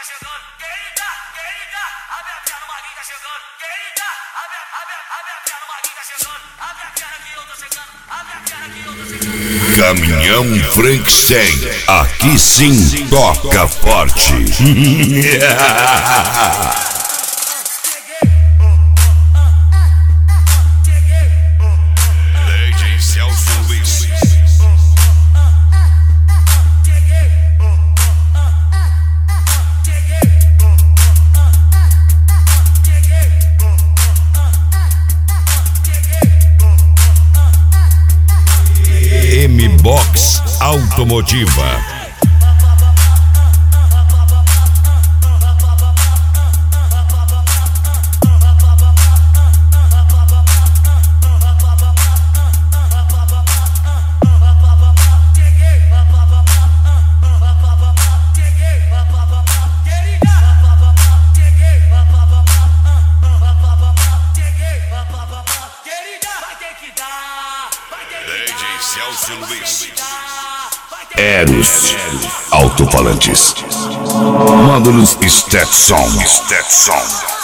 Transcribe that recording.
chegando. Querida, a minha perna no Maguinho tá chegando. Querida, a minha perna no Maguinho tá chegando. A minha perna que eu tô chegando. A minha perna que eu tô chegando. Caminhão Frankenstein, aqui sim toca forte. DJ Celso Luiz. M-Box Automotiva. DJ Celso Luiz. Eros Alto-Falantes. Módulos Stetson.